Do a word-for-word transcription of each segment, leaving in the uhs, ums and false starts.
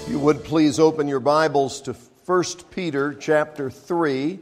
If you would please open your Bibles to First Peter chapter three.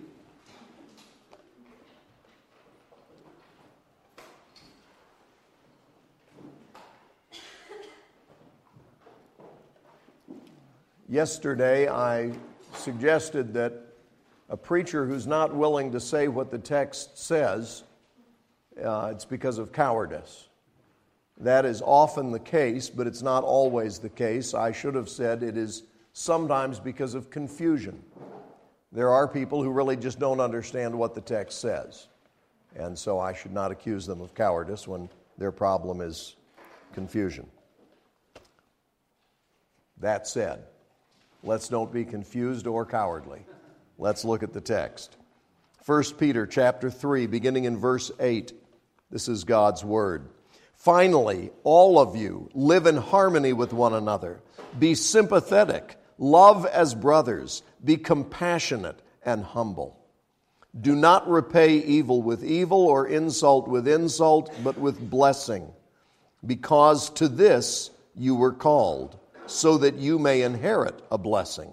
Yesterday I suggested that a preacher who's not willing to say what the text says, uh, it's because of cowardice. That is often the case, but it's not always the case. I should have said it is sometimes because of confusion. There are people who really just don't understand what the text says. And so I should not accuse them of cowardice when their problem is confusion. That said, let's don't be confused or cowardly. Let's look at the text. First Peter chapter three, beginning in verse eight. This is God's word. Finally, all of you live in harmony with one another. Be sympathetic, love as brothers, be compassionate and humble. Do not repay evil with evil or insult with insult, but with blessing, because to this you were called, so that you may inherit a blessing.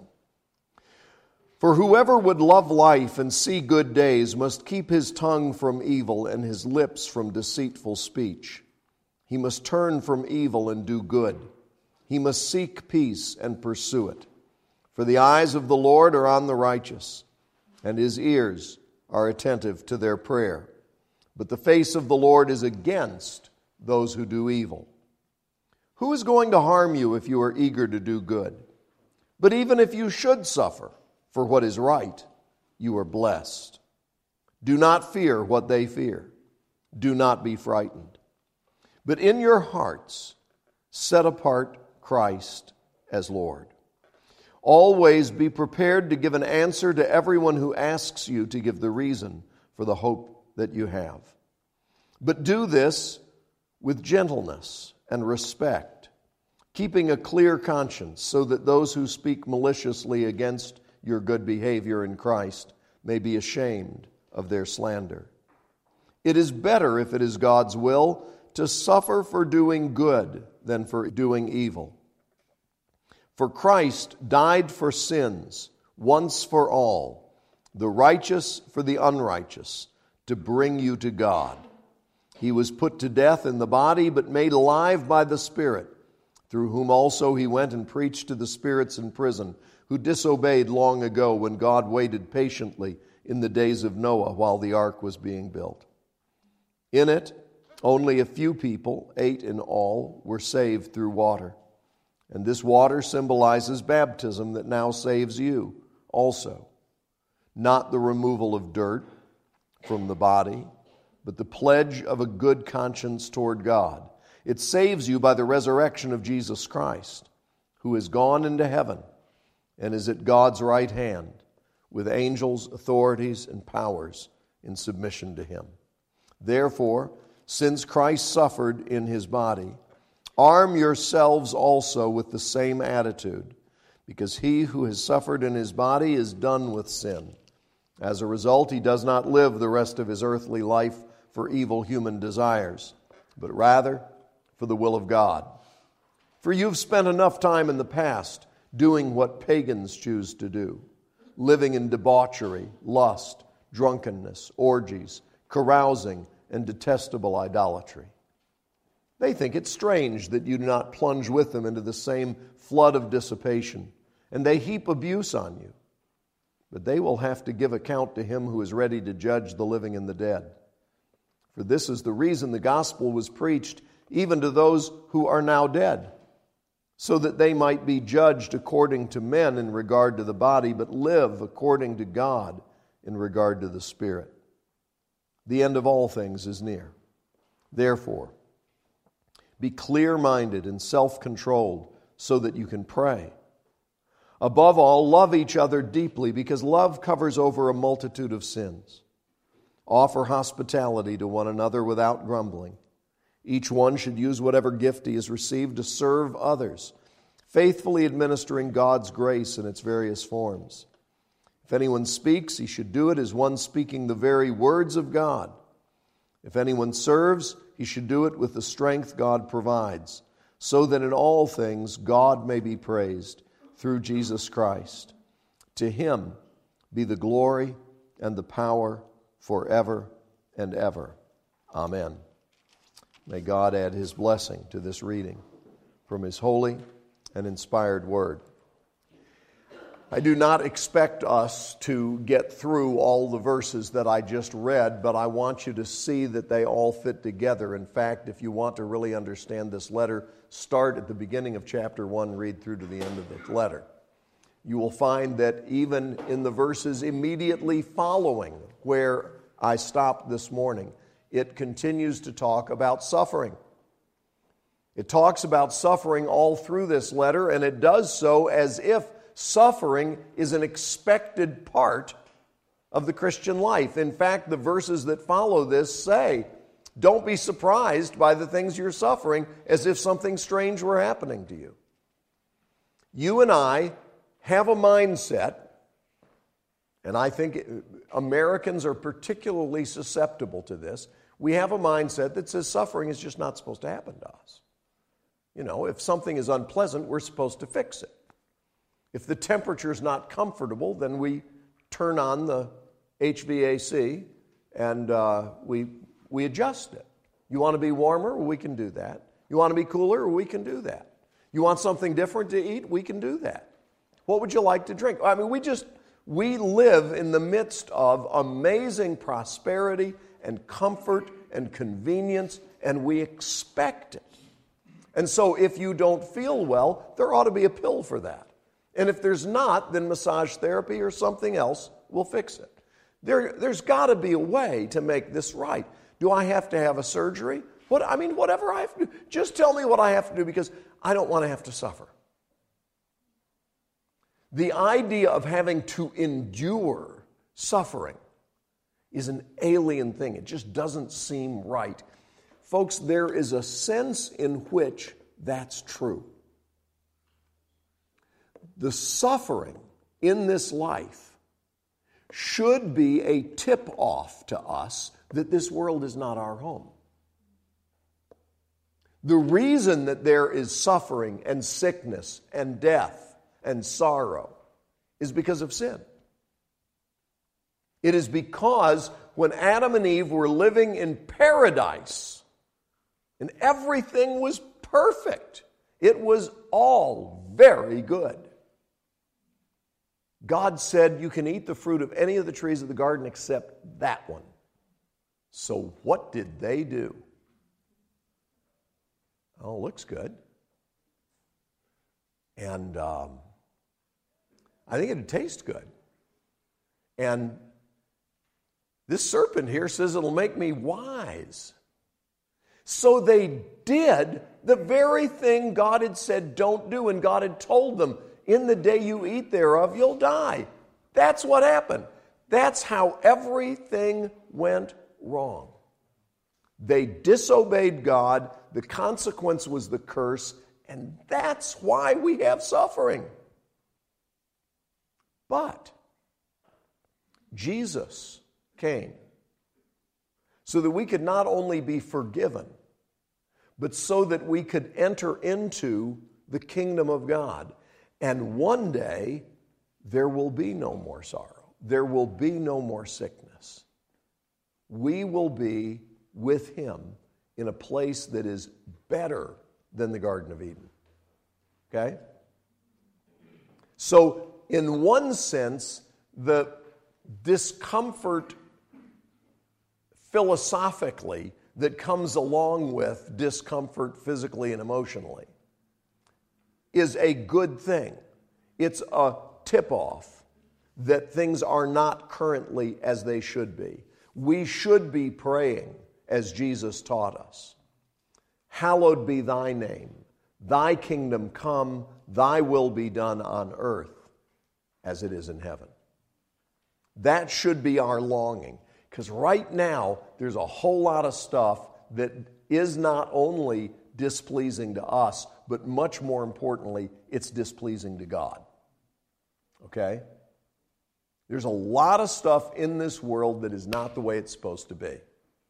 For whoever would love life and see good days must keep his tongue from evil and his lips from deceitful speech. He must turn from evil and do good. He must seek peace and pursue it. For the eyes of the Lord are on the righteous, and his ears are attentive to their prayer. But the face of the Lord is against those who do evil. Who is going to harm you if you are eager to do good? But even if you should suffer for what is right, you are blessed. Do not fear what they fear. Do not be frightened. But in your hearts, set apart Christ as Lord. Always be prepared to give an answer to everyone who asks you to give the reason for the hope that you have. But do this with gentleness and respect, keeping a clear conscience, so that those who speak maliciously against your good behavior in Christ may be ashamed of their slander. It is better, if it is God's will, to suffer for doing good than for doing evil. For Christ died for sins once for all, the righteous for the unrighteous, to bring you to God. He was put to death in the body, but made alive by the Spirit, through whom also he went and preached to the spirits in prison, who disobeyed long ago when God waited patiently in the days of Noah while the ark was being built. In it, only a few people, eight in all, were saved through water. And this water symbolizes baptism that now saves you also. Not the removal of dirt from the body, but the pledge of a good conscience toward God. It saves you by the resurrection of Jesus Christ, who has gone into heaven and is at God's right hand, with angels, authorities, and powers in submission to him. Therefore, since Christ suffered in his body, arm yourselves also with the same attitude, because he who has suffered in his body is done with sin. As a result, he does not live the rest of his earthly life for evil human desires, but rather for the will of God. For you've spent enough time in the past doing what pagans choose to do, living in debauchery, lust, drunkenness, orgies, carousing, and detestable idolatry. They think it strange that you do not plunge with them into the same flood of dissipation, and they heap abuse on you. But they will have to give account to him who is ready to judge the living and the dead. For this is the reason the gospel was preached even to those who are now dead, so that they might be judged according to men in regard to the body, but live according to God in regard to the Spirit. The end of all things is near. Therefore, be clear-minded and self-controlled so that you can pray. Above all, love each other deeply, because love covers over a multitude of sins. Offer hospitality to one another without grumbling. Each one should use whatever gift he has received to serve others, faithfully administering God's grace in its various forms. If anyone speaks, he should do it as one speaking the very words of God. If anyone serves, he should do it with the strength God provides, so that in all things God may be praised through Jesus Christ. To him be the glory and the power forever and ever. Amen. May God add his blessing to this reading from his holy and inspired word. I do not expect us to get through all the verses that I just read, but I want you to see that they all fit together. In fact, if you want to really understand this letter, start at the beginning of chapter one, read through to the end of the letter. You will find that even in the verses immediately following where I stopped this morning, it continues to talk about suffering. It talks about suffering all through this letter, and it does so as if suffering is an expected part of the Christian life. In fact, the verses that follow this say, don't be surprised by the things you're suffering as if something strange were happening to you. You and I have a mindset, and I think Americans are particularly susceptible to this. We have a mindset that says suffering is just not supposed to happen to us. You know, if something is unpleasant, we're supposed to fix it. If the temperature is not comfortable, then we turn on the H V A C and uh, we we adjust it. You want to be warmer? Well, we can do that. You want to be cooler? Well, we can do that. You want something different to eat? We can do that. What would you like to drink? I mean, we just, we live in the midst of amazing prosperity and comfort and convenience, and we expect it. And so if you don't feel well, there ought to be a pill for that. And if there's not, then massage therapy or something else will fix it. There, there's got to be a way to make this right. Do I have to have a surgery? What I mean, whatever I have to do, just tell me what I have to do because I don't want to have to suffer. The idea of having to endure suffering is an alien thing. It just doesn't seem right. Folks, there is a sense in which that's true. The suffering in this life should be a tip-off to us that this world is not our home. The reason that there is suffering and sickness and death and sorrow is because of sin. It is because when Adam and Eve were living in paradise and everything was perfect, it was all very good. God said, you can eat the fruit of any of the trees of the garden except that one. So what did they do? Oh, looks good. And um, I think it'd taste good. And this serpent here says it'll make me wise. So they did the very thing God had said don't do, and God had told them, in the day you eat thereof, you'll die. That's what happened. That's how everything went wrong. They disobeyed God. The consequence was the curse, and that's why we have suffering. But Jesus came so that we could not only be forgiven, but so that we could enter into the kingdom of God. And one day, there will be no more sorrow. There will be no more sickness. We will be with Him in a place that is better than the Garden of Eden. Okay? So, in one sense, the discomfort philosophically that comes along with discomfort physically and emotionally is a good thing. It's a tip-off that things are not currently as they should be. We should be praying as Jesus taught us. Hallowed be thy name. Thy kingdom come, thy will be done on earth as it is in heaven. That should be our longing. Because right now, there's a whole lot of stuff that is not only displeasing to us, but much more importantly, it's displeasing to God. Okay? There's a lot of stuff in this world that is not the way it's supposed to be.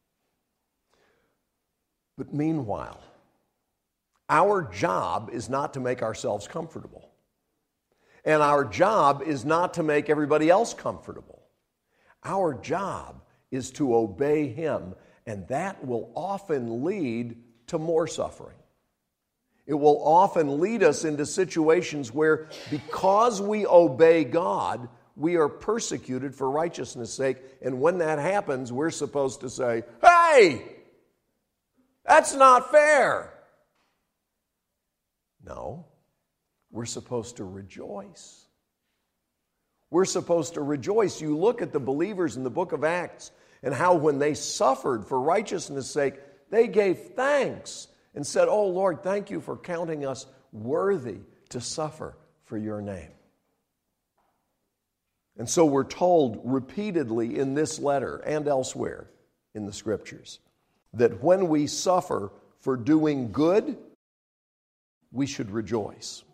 But meanwhile, our job is not to make ourselves comfortable. And our job is not to make everybody else comfortable. Our job is to obey Him, and that will often lead to more suffering. It will often lead us into situations where, because we obey God, we are persecuted for righteousness' sake. And when that happens, we're supposed to say, "Hey, that's not fair." No, we're supposed to rejoice. We're supposed to rejoice. You look at the believers in the book of Acts and how when they suffered for righteousness' sake, they gave thanks and said, "Oh Lord, thank you for counting us worthy to suffer for your name." And so we're told repeatedly in this letter and elsewhere in the Scriptures that when we suffer for doing good, we should rejoice.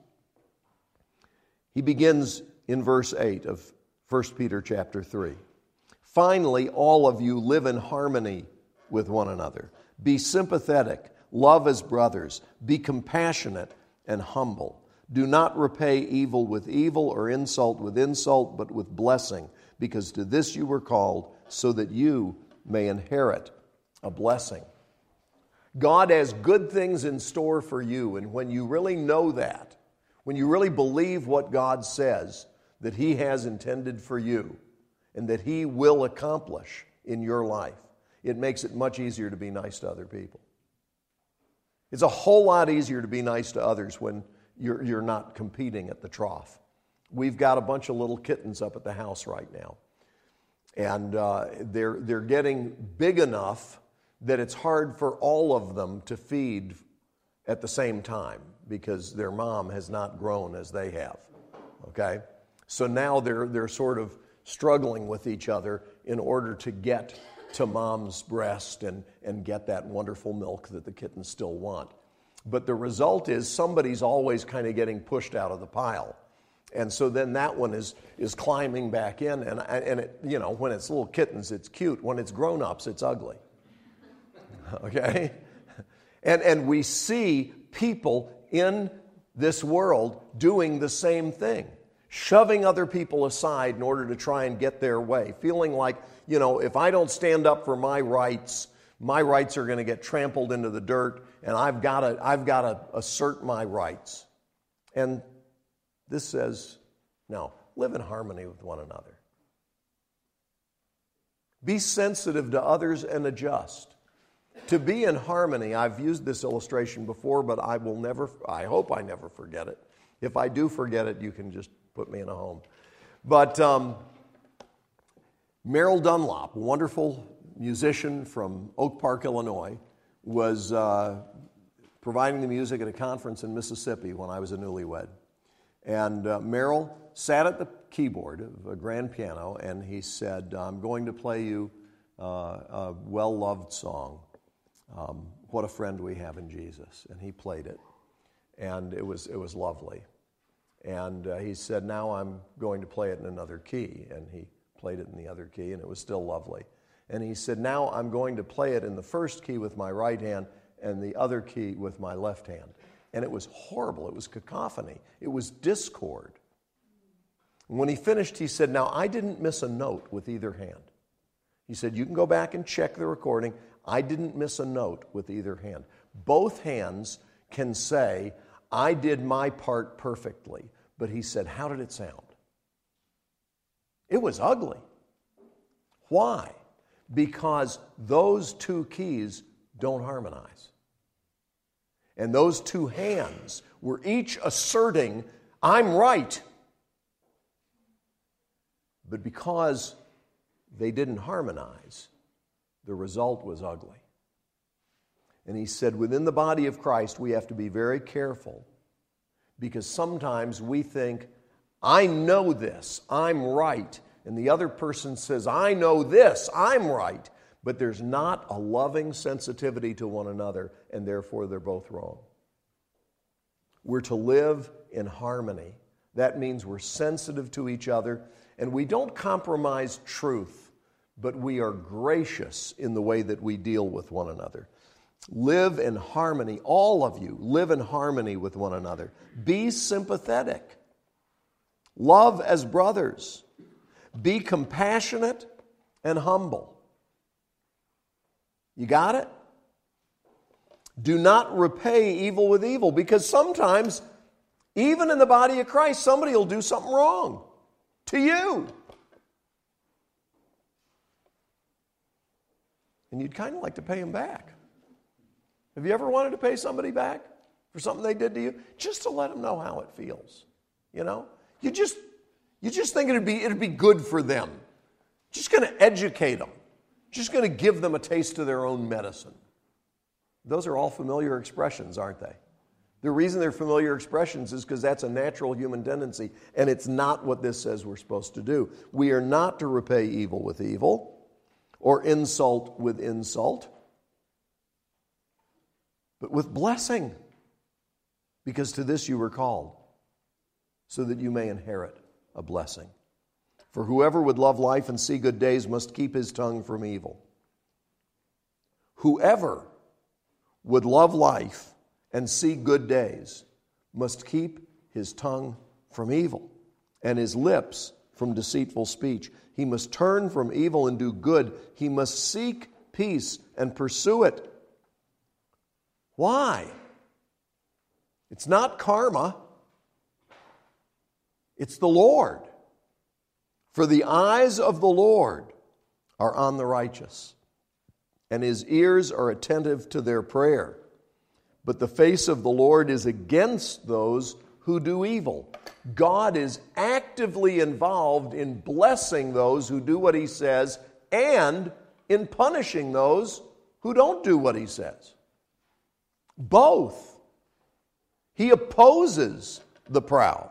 He begins in verse eight of First Peter chapter three. "Finally, all of you live in harmony with one another. Be sympathetic, love as brothers, be compassionate and humble. Do not repay evil with evil or insult with insult, but with blessing, because to this you were called, so that you may inherit a blessing." God has good things in store for you, and when you really know that, when you really believe what God says that He has intended for you and that He will accomplish in your life, it makes it much easier to be nice to other people. It's a whole lot easier to be nice to others when you're, you're not competing at the trough. We've got a bunch of little kittens up at the house right now. And uh, they're, they're getting big enough that it's hard for all of them to feed at the same time because their mom has not grown as they have. Okay? So now they're, they're sort of struggling with each other in order to get to mom's breast and, and get that wonderful milk that the kittens still want. But the result is somebody's always kind of getting pushed out of the pile. And so then that one is is climbing back in. And, and it, you know, when it's little kittens, it's cute. When it's grown-ups, it's ugly. Okay? And, and we see people in this world doing the same thing. Shoving other people aside in order to try and get their way. Feeling like, you know, if I don't stand up for my rights, my rights are going to get trampled into the dirt, and I've got to I've got to assert my rights. And this says, no, live in harmony with one another. Be sensitive to others and adjust. To be in harmony, I've used this illustration before, but I will never, I hope I never forget it. If I do forget it, you can just put me in a home. But um, Merrill Dunlop, a wonderful musician from Oak Park, Illinois, was uh, providing the music at a conference in Mississippi when I was a newlywed. And uh, Merrill sat at the keyboard of a grand piano, and he said, "I'm going to play you uh, a well-loved song, um, What a Friend We Have in Jesus." And he played it, and it was it was lovely. And uh, he said, "Now I'm going to play it in another key." And he played it in the other key, and it was still lovely. And he said, "Now I'm going to play it in the first key with my right hand and the other key with my left hand." And it was horrible. It was cacophony. It was discord. And when he finished, he said, "Now I didn't miss a note with either hand." He said, "You can go back and check the recording. I didn't miss a note with either hand. Both hands can say, I did my part perfectly." But he said, "How did it sound?" It was ugly. Why? Because those two keys don't harmonize. And those two hands were each asserting, "I'm right." But because they didn't harmonize, the result was ugly. And he said, within the body of Christ, we have to be very careful, because sometimes we think, "I know this, I'm right," and the other person says, "I know this, I'm right," but there's not a loving sensitivity to one another, and therefore they're both wrong. We're to live in harmony. That means we're sensitive to each other, and we don't compromise truth, but we are gracious in the way that we deal with one another. Live in harmony. All of you live in harmony with one another. Be sympathetic. Love as brothers. Be compassionate and humble. You got it? Do not repay evil with evil, because sometimes, even in the body of Christ, somebody will do something wrong to you. And you'd kind of like to pay them back. Have you ever wanted to pay somebody back for something they did to you? Just to let them know how it feels. You know? You just you just think it'd be it'd be good for them. Just going to educate them. Just going to give them a taste of their own medicine. Those are all familiar expressions, aren't they? The reason they're familiar expressions is because that's a natural human tendency, and it's not what this says we're supposed to do. We are not to repay evil with evil or insult with insult, but with blessing, because to this you were called, so that you may inherit a blessing. For whoever would love life and see good days must keep his tongue from evil. Whoever would love life and see good days must keep his tongue from evil and his lips from deceitful speech. He must turn from evil and do good. He must seek peace and pursue it. Why? It's not karma. It's the Lord. For the eyes of the Lord are on the righteous, and his ears are attentive to their prayer. But the face of the Lord is against those who do evil. God is actively involved in blessing those who do what he says and in punishing those who don't do what he says. Both. He opposes the proud.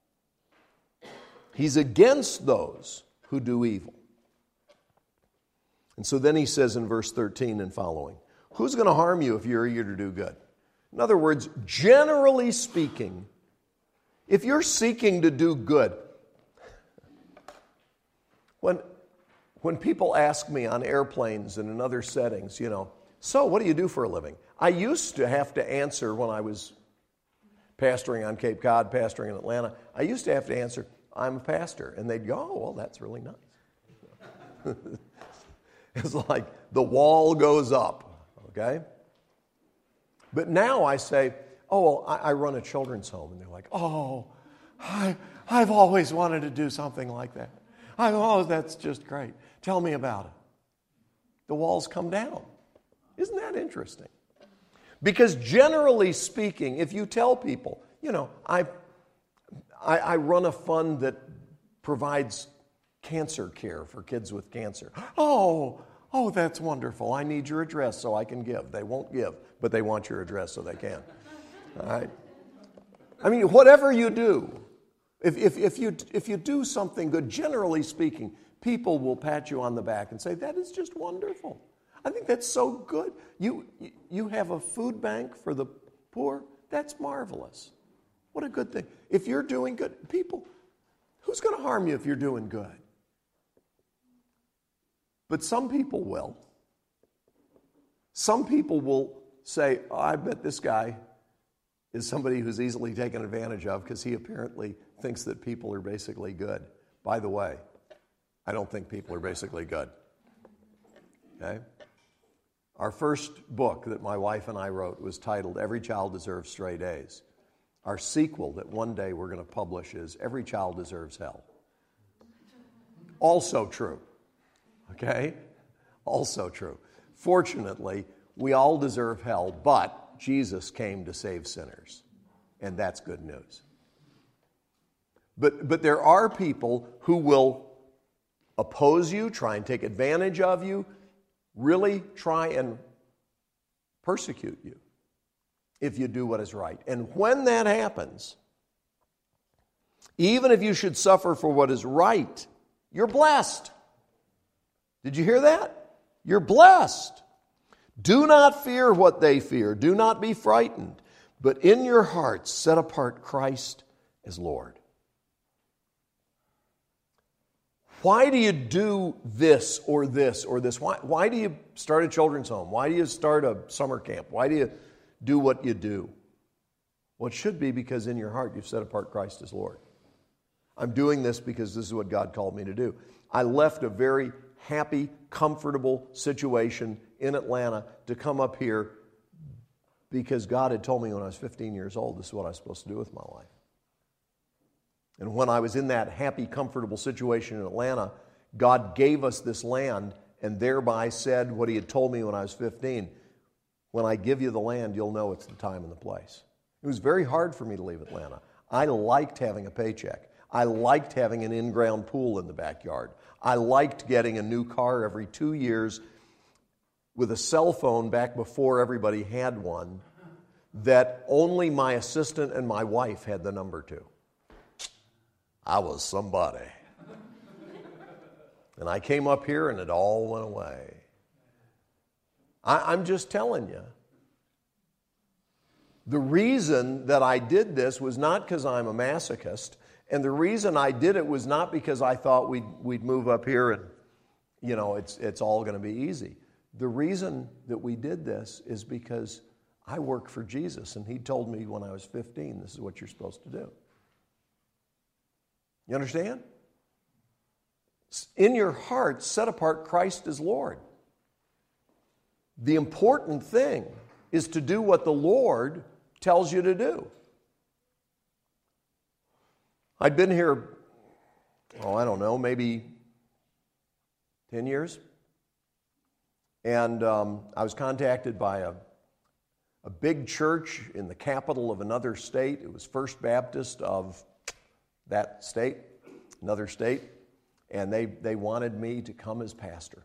He's against those who do evil. And so then he says in verse thirteen and following, who's going to harm you if you're eager to do good? In other words, generally speaking, if you're seeking to do good, when, when people ask me on airplanes and in other settings, you know, so what do you do for a living? I used to have to answer when I was pastoring on Cape Cod, pastoring in Atlanta, I used to have to answer, I'm a pastor. And they'd go, oh, well, that's really nice. It's like the wall goes up, okay? But now I say, oh, well, I, I run a children's home. And they're like, oh, I, I've always wanted to do something like that. I, oh, that's just great. Tell me about it. The walls come down. Isn't that interesting? Because generally speaking, if you tell people, you know, I, I, I run a fund that provides cancer care for kids with cancer. Oh, oh, that's wonderful. I need your address so I can give. They won't give, but they want your address so they can. All right? I mean, whatever you do, if, if, if, you, if you do something good, generally speaking, people will pat you on the back and say, that is just wonderful. I think that's so good. You, you have a food bank for the poor? That's marvelous. What a good thing. If you're doing good, people, who's going to harm you if you're doing good? But some people will. Some people will say, oh, I bet this guy is somebody who's easily taken advantage of because he apparently thinks that people are basically good. By the way, I don't think people are basically good. Okay? Our first book that my wife and I wrote was titled Every Child Deserves Straight A's. Our sequel that one day we're going to publish is Every Child Deserves Hell. Also true. Okay? Also true. Fortunately, we all deserve hell, but Jesus came to save sinners. And that's good news. But, but there are people who will oppose you, try and take advantage of you, really try and persecute you if you do what is right. And when that happens, even if you should suffer for what is right, you're blessed. Did you hear that? You're blessed. Do not fear what they fear. Do not be frightened. But in your hearts, set apart Christ as Lord. Why do you do this or this or this? Why, why do you start a children's home? Why do you start a summer camp? Why do you do what you do? Well, it should be because in your heart you've set apart Christ as Lord. I'm doing this because this is what God called me to do. I left a very happy, comfortable situation in Atlanta to come up here because God had told me when I was fifteen years old, this is what I was supposed to do with my life. And when I was in that happy, comfortable situation in Atlanta, God gave us this land and thereby said what he had told me when I was fifteen. When I give you the land, you'll know it's the time and the place. It was very hard for me to leave Atlanta. I liked having a paycheck. I liked having an in-ground pool in the backyard. I liked getting a new car every two years with a cell phone back before everybody had one that only my assistant and my wife had the number to. I was somebody. And I came up here and it all went away. I, I'm just telling you. The reason that I did this was not because I'm a masochist, and the reason I did it was not because I thought we'd, we'd move up here and, you know, it's, it's all going to be easy. The reason that we did this is because I work for Jesus, and he told me when I was fifteen, this is what you're supposed to do. You understand? In your heart, set apart Christ as Lord. The important thing is to do what the Lord tells you to do. I'd been here, oh, I don't know, maybe ten years. And um, I was contacted by a, a big church in the capital of another state. It was First Baptist of that state, another state. And they, they wanted me to come as pastor.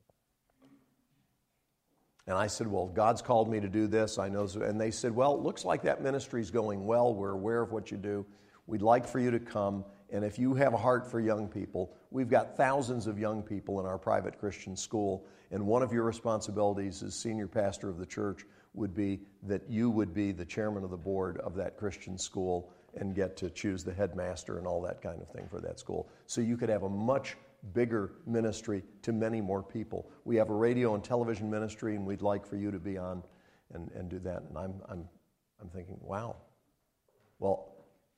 And I said, well, God's called me to do this. I know. And they said, well, it looks like that ministry's going well. We're aware of what you do. We'd like for you to come. And if you have a heart for young people, we've got thousands of young people in our private Christian school. And one of your responsibilities as senior pastor of the church would be that you would be the chairman of the board of that Christian school and get to choose the headmaster and all that kind of thing for that school. So you could have a much bigger ministry to many more people. We have a radio and television ministry, and we'd like for you to be on and, and do that. And I'm, I'm, I'm thinking, wow. Well,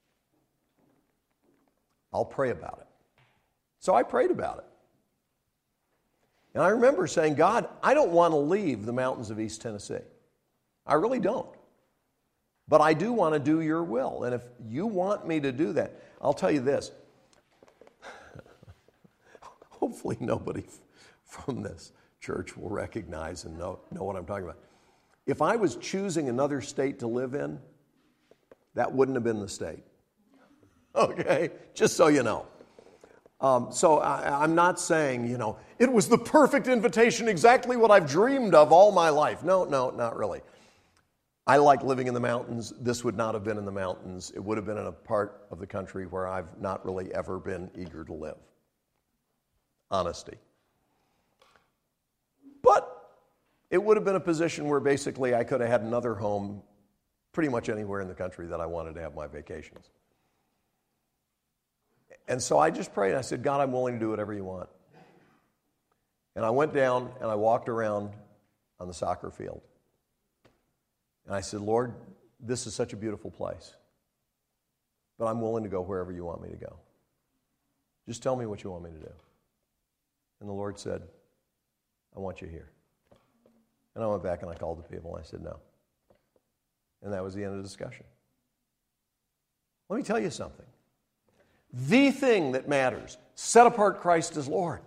I'll pray about it. So I prayed about it. And I remember saying, God, I don't want to leave the mountains of East Tennessee. I really don't. But I do want to do your will. And if you want me to do that, I'll tell you this. Hopefully nobody from this church will recognize and know, know what I'm talking about. If I was choosing another state to live in, that wouldn't have been the state. Okay? Just so you know. Um, so I, I'm not saying, you know, it was the perfect invitation, exactly what I've dreamed of all my life. No, no, not really. I like living in the mountains. This would not have been in the mountains. It would have been in a part of the country where I've not really ever been eager to live. Honesty. But it would have been a position where basically I could have had another home pretty much anywhere in the country that I wanted to have my vacations. And so I just prayed. I said, God, I'm willing to do whatever you want. And I went down and I walked around on the soccer field. And I said, Lord, this is such a beautiful place. But I'm willing to go wherever you want me to go. Just tell me what you want me to do. And the Lord said, I want you here. And I went back and I called the people and I said, no. And that was the end of the discussion. Let me tell you something. The thing that matters, set apart Christ as Lord.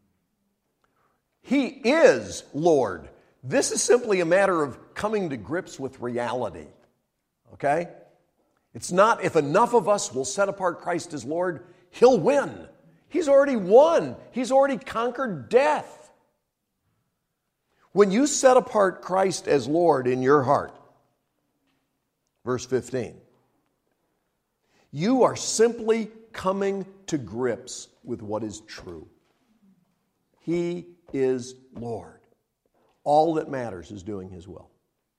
He is Lord. This is simply a matter of coming to grips with reality. Okay? It's not if enough of us will set apart Christ as Lord, He'll win. He's already won. He's already conquered death. When you set apart Christ as Lord in your heart, verse fifteen, you are simply coming to grips with what is true. He is Lord. All that matters is doing His will.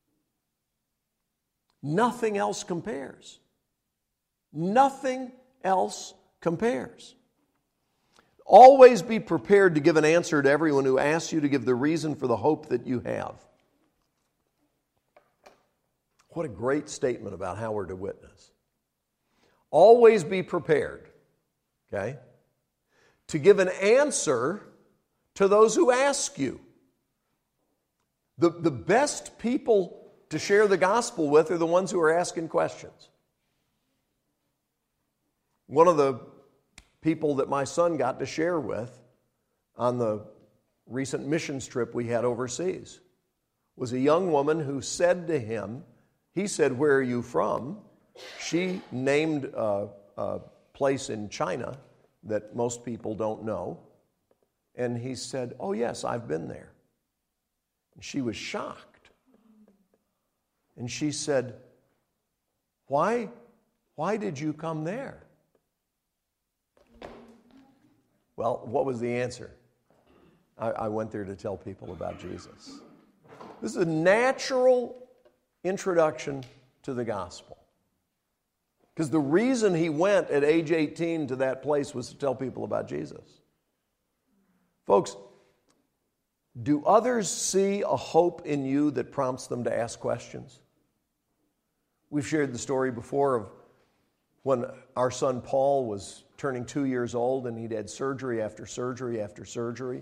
Nothing else compares. Nothing else compares. Always be prepared to give an answer to everyone who asks you to give the reason for the hope that you have. What a great statement about how we're to witness. Always be prepared Okay? To give an answer to those who ask you. The, the best people to share the gospel with are the ones who are asking questions. One of the people that my son got to share with on the recent missions trip we had overseas was a young woman who said to him, he said, "Where are you from?" She named a, a place in China that most people don't know. And he said, "Oh yes, I've been there." And she was shocked. And she said, Why, why did you come there? Well, what was the answer? I, I went there to tell people about Jesus. This is a natural introduction to the gospel. Because the reason he went at age eighteen to that place was to tell people about Jesus. Folks, do others see a hope in you that prompts them to ask questions? We've shared the story before of when our son Paul was turning two years old and he'd had surgery after surgery after surgery.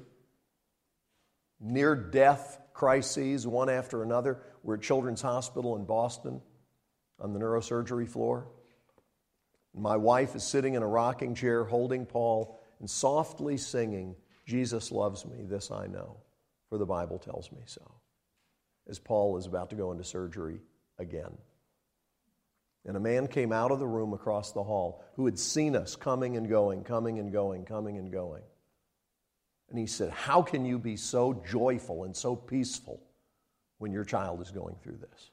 Near-death crises, one after another. We're at Children's Hospital in Boston on the neurosurgery floor. My wife is sitting in a rocking chair holding Paul and softly singing, "Jesus loves me, this I know, for the Bible tells me so," as Paul is about to go into surgery again. And a man came out of the room across the hall who had seen us coming and going, coming and going, coming and going. And he said, "How can you be so joyful and so peaceful when your child is going through this?"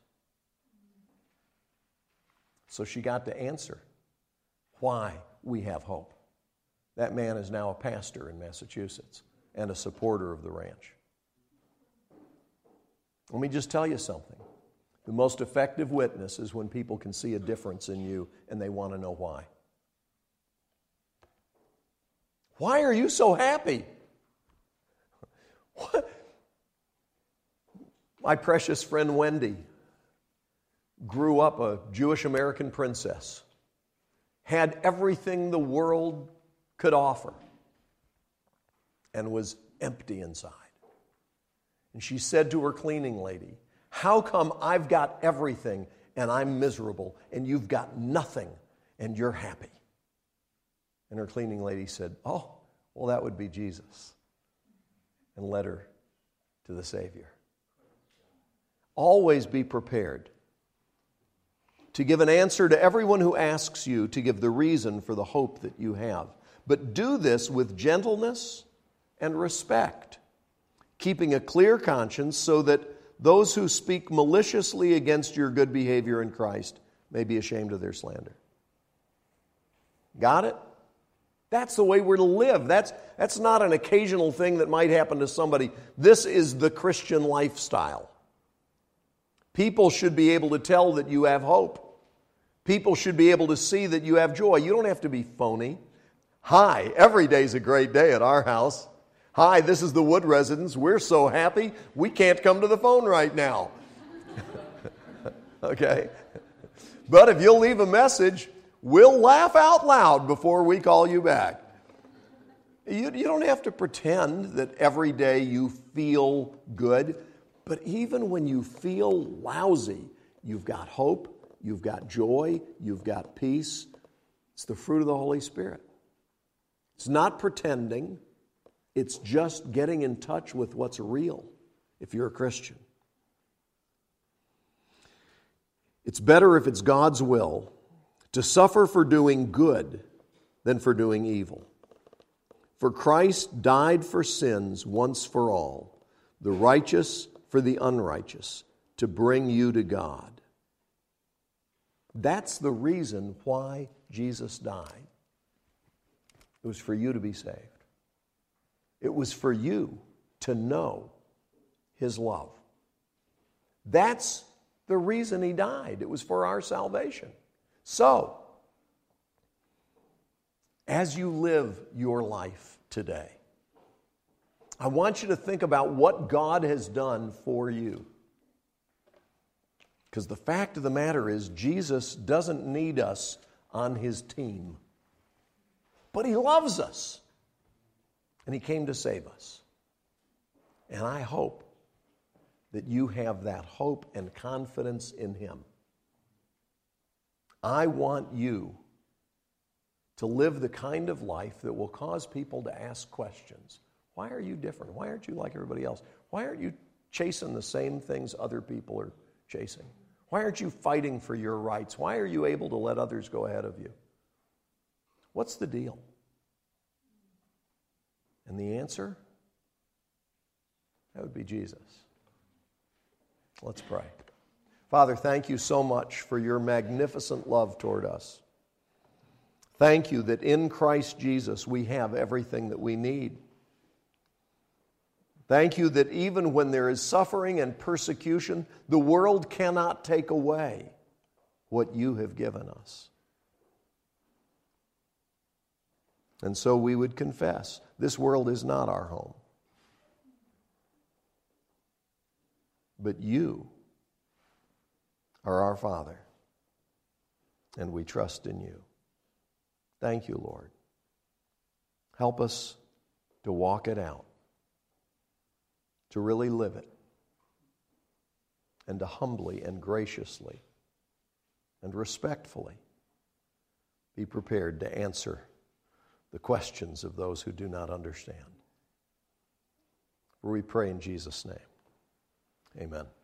So she got to answer why we have hope. That man is now a pastor in Massachusetts and a supporter of the ranch. Let me just tell you something. The most effective witness is when people can see a difference in you and they want to know why. Why are you so happy? What? My precious friend Wendy grew up a Jewish American princess, had everything the world could offer, and was empty inside. And she said to her cleaning lady, "How come I've got everything and I'm miserable, and you've got nothing and you're happy?" And her cleaning lady said, "Oh, well, that would be Jesus," and led her to the Savior. Always be prepared to give an answer to everyone who asks you to give the reason for the hope that you have. But do this with gentleness and respect, keeping a clear conscience so that those who speak maliciously against your good behavior in Christ may be ashamed of their slander. Got it? That's the way we're to live. That's, that's not an occasional thing that might happen to somebody. This is the Christian lifestyle. People should be able to tell that you have hope. People should be able to see that you have joy. You don't have to be phony. Hi, every day's a great day at our house. Hi, this is the Wood residence. We're so happy we can't come to the phone right now. Okay? But if you'll leave a message, we'll laugh out loud before we call you back. You, you don't have to pretend that every day you feel good. But even when you feel lousy, you've got hope, you've got joy, you've got peace. It's the fruit of the Holy Spirit. It's not pretending. It's just getting in touch with what's real if you're a Christian. It's better if it's God's will to suffer for doing good than for doing evil. For Christ died for sins once for all, the righteous for the unrighteous, to bring you to God. That's the reason why Jesus died. It was for you to be saved. It was for you to know His love. That's the reason He died. It was for our salvation. So, as you live your life today, I want you to think about what God has done for you. Because the fact of the matter is, Jesus doesn't need us on His team. But he loves us. And he came to save us. And I hope that you have that hope and confidence in him. I want you to live the kind of life that will cause people to ask questions. Why are you different? Why aren't you like everybody else? Why aren't you chasing the same things other people are chasing? Why aren't you fighting for your rights? Why are you able to let others go ahead of you? What's the deal? And the answer? That would be Jesus. Let's pray. Father, thank you so much for your magnificent love toward us. Thank you that in Christ Jesus we have everything that we need. Thank you that even when there is suffering and persecution, the world cannot take away what you have given us. And so we would confess, this world is not our home. But you are our Father, and we trust in you. Thank you, Lord. Help us to walk it out, to really live it, and to humbly and graciously and respectfully be prepared to answer the questions of those who do not understand. For we pray in Jesus' name. Amen.